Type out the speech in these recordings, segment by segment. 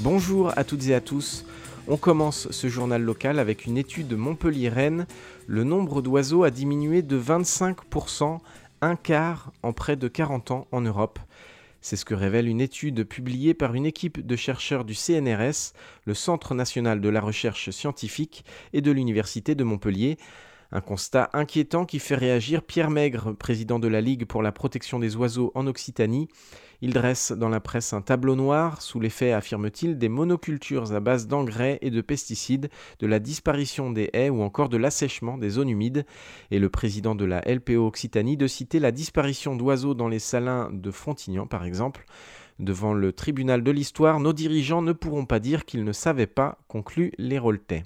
Bonjour à toutes et à tous. On commence ce journal local avec une étude Montpellier-Rennes. Le nombre d'oiseaux a diminué de 25%, un quart en près de 40 ans en Europe. C'est ce que révèle une étude publiée par une équipe de chercheurs du CNRS, le Centre national de la recherche scientifique, et de l'Université de Montpellier. Un constat inquiétant qui fait réagir Pierre Maigre, président de la Ligue pour la protection des oiseaux en Occitanie. Il dresse dans la presse un tableau noir sous l'effet, affirme-t-il, des monocultures à base d'engrais et de pesticides, de la disparition des haies ou encore de l'assèchement des zones humides. Et le président de la LPO Occitanie de citer la disparition d'oiseaux dans les salins de Frontignan, par exemple. Devant le tribunal de l'histoire, nos dirigeants ne pourront pas dire qu'ils ne savaient pas, conclut l'Héraultais.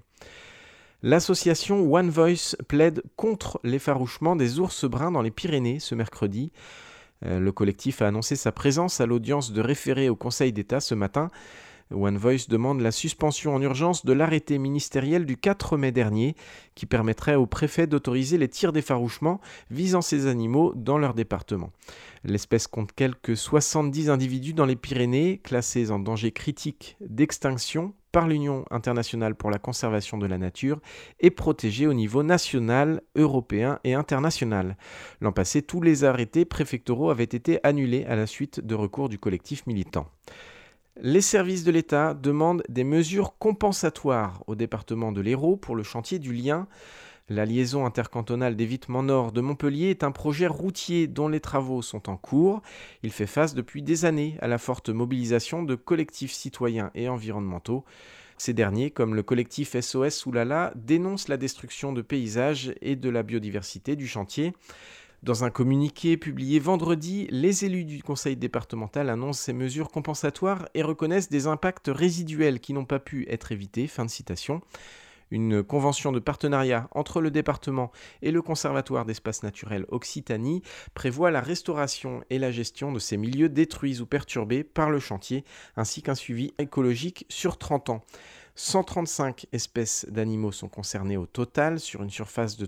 L'association One Voice plaide contre l'effarouchement des ours bruns dans les Pyrénées ce mercredi. Le collectif a annoncé sa présence à l'audience de référé au Conseil d'État ce matin. One Voice demande la suspension en urgence de l'arrêté ministériel du 4 mai dernier qui permettrait au préfet d'autoriser les tirs d'effarouchement visant ces animaux dans leur département. L'espèce compte quelques 70 individus dans les Pyrénées, classés en danger critique d'extinction par l'Union internationale pour la conservation de la nature et protégés au niveau national, européen et international. L'an passé, tous les arrêtés préfectoraux avaient été annulés à la suite de recours du collectif militant. Les services de l'État demandent des mesures compensatoires au département de l'Hérault pour le chantier du lien. La liaison intercantonale d'évitement nord de Montpellier est un projet routier dont les travaux sont en cours. Il fait face depuis des années à la forte mobilisation de collectifs citoyens et environnementaux. Ces derniers, comme le collectif SOS Oulala, dénoncent la destruction de paysages et de la biodiversité du chantier. Dans un communiqué publié vendredi, les élus du conseil départemental annoncent ces mesures compensatoires et reconnaissent des impacts résiduels qui n'ont pas pu être évités. Fin de citation. Une convention de partenariat entre le département et le Conservatoire d'espaces naturels Occitanie prévoit la restauration et la gestion de ces milieux détruits ou perturbés par le chantier, ainsi qu'un suivi écologique sur 30 ans. 135 espèces d'animaux sont concernées au total sur une surface de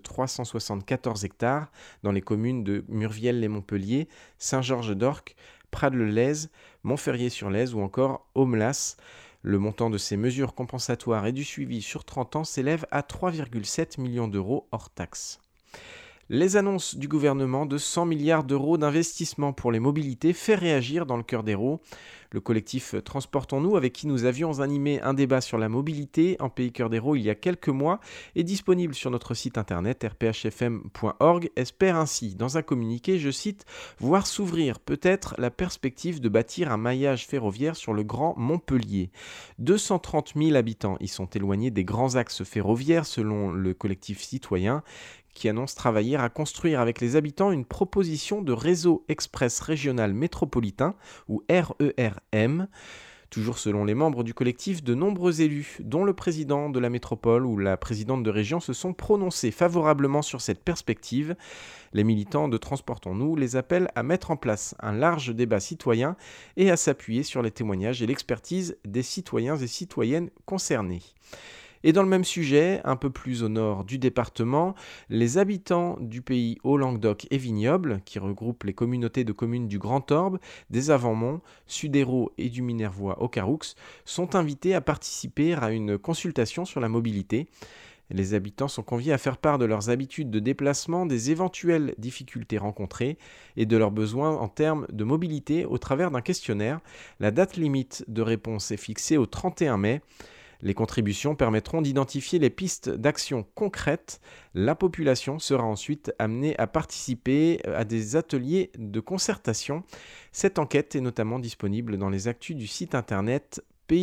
374 hectares dans les communes de Murviel-les-Montpellier, Saint-Georges-d'Orques, Prades-le-Lez, Montferrier-sur-Lez ou encore Aumelas. Le montant de ces mesures compensatoires et du suivi sur 30 ans s'élève à 3,7 millions d'euros hors taxes. Les annonces du gouvernement de 100 milliards d'euros d'investissement pour les mobilités fait réagir dans le cœur d'Hérault. Le collectif Transportons-nous, avec qui nous avions animé un débat sur la mobilité en Pays Cœur d'Hérault il y a quelques mois, est disponible sur notre site internet rphfm.org, espère ainsi, dans un communiqué, je cite, « voir s'ouvrir peut-être la perspective de bâtir un maillage ferroviaire sur le Grand Montpellier. 230 000 habitants y sont éloignés des grands axes ferroviaires selon le collectif citoyen, qui annonce travailler à construire avec les habitants une proposition de réseau express régional métropolitain, ou RERM. Toujours selon les membres du collectif, de nombreux élus, dont le président de la métropole ou la présidente de région, se sont prononcés favorablement sur cette perspective. Les militants de Transportons-nous les appellent à mettre en place un large débat citoyen et à s'appuyer sur les témoignages et l'expertise des citoyens et citoyennes concernés. Et dans le même sujet, un peu plus au nord du département, les habitants du pays Haut-Languedoc et Vignoble, qui regroupent les communautés de communes du Grand Orbe, des Avants-Monts, Sud-Hérault et du Minervois au Caroux, sont invités à participer à une consultation sur la mobilité. Les habitants sont conviés à faire part de leurs habitudes de déplacement, des éventuelles difficultés rencontrées et de leurs besoins en termes de mobilité au travers d'un questionnaire. La date limite de réponse est fixée au 31 mai. Les contributions permettront d'identifier les pistes d'action concrètes. La population sera ensuite amenée à participer à des ateliers de concertation. Cette enquête est notamment disponible dans les actus du site internet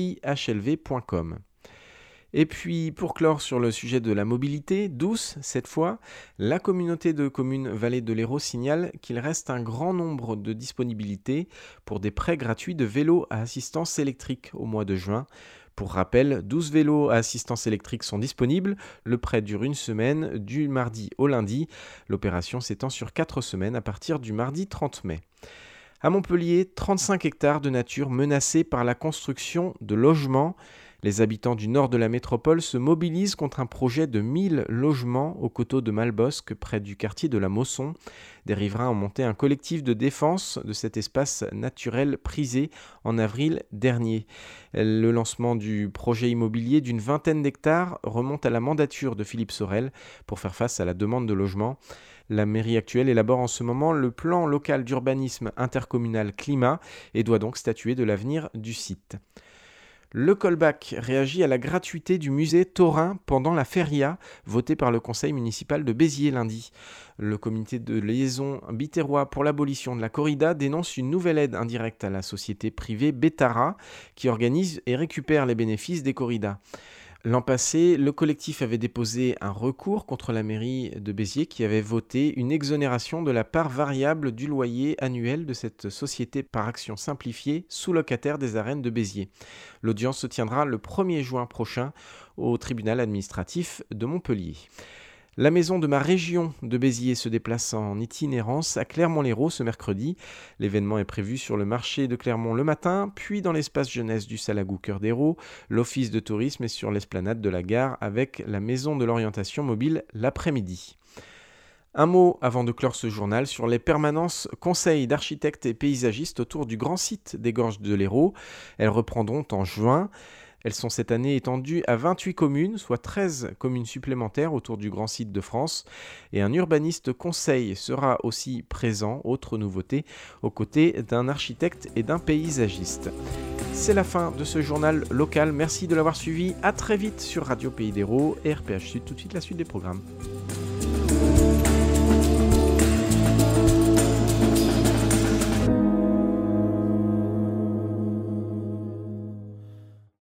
pihlv.com. Et puis, pour clore sur le sujet de la mobilité, douce cette fois, la communauté de communes Vallée de l'Hérault signale qu'il reste un grand nombre de disponibilités pour des prêts gratuits de vélos à assistance électrique au mois de juin. Pour rappel, 12 vélos à assistance électrique sont disponibles. Le prêt dure une semaine, du mardi au lundi. L'opération s'étend sur 4 semaines à partir du mardi 30 mai. À Montpellier, 35 hectares de nature menacés par la construction de logements. Les habitants du nord de la métropole se mobilisent contre un projet de 1000 logements au coteau de Malbosc, près du quartier de la Mosson. Des riverains ont monté un collectif de défense de cet espace naturel prisé en avril dernier. Le lancement du projet immobilier d'une vingtaine d'hectares remonte à la mandature de Philippe Sorel pour faire face à la demande de logement. La mairie actuelle élabore en ce moment le plan local d'urbanisme intercommunal climat et doit donc statuer de l'avenir du site. Le Colbac réagit à la gratuité du musée taurin pendant la feria, votée par le conseil municipal de Béziers lundi. Le comité de liaison biterrois pour l'abolition de la corrida dénonce une nouvelle aide indirecte à la société privée Betara, qui organise et récupère les bénéfices des corridas. L'an passé, le collectif avait déposé un recours contre la mairie de Béziers qui avait voté une exonération de la part variable du loyer annuel de cette société par action simplifiée sous-locataire des arènes de Béziers. L'audience se tiendra le 1er juin prochain au tribunal administratif de Montpellier. La maison de ma région de Béziers se déplace en itinérance à Clermont-Lérault ce mercredi. L'événement est prévu sur le marché de Clermont le matin, puis dans l'espace jeunesse du Salagou Cœur d'Hérault, l'office de tourisme et sur l'esplanade de la gare avec la maison de l'orientation mobile l'après-midi. Un mot avant de clore ce journal sur les permanences conseils d'architectes et paysagistes autour du grand site des Gorges de l'Hérault. Elles reprendront en juin. Elles sont cette année étendues à 28 communes, soit 13 communes supplémentaires autour du grand site de France. Et un urbaniste conseil sera aussi présent, autre nouveauté, aux côtés d'un architecte et d'un paysagiste. C'est la fin de ce journal local. Merci de l'avoir suivi. À très vite sur Radio Pays d'Hérault et RPH Sud. Tout de suite la suite des programmes.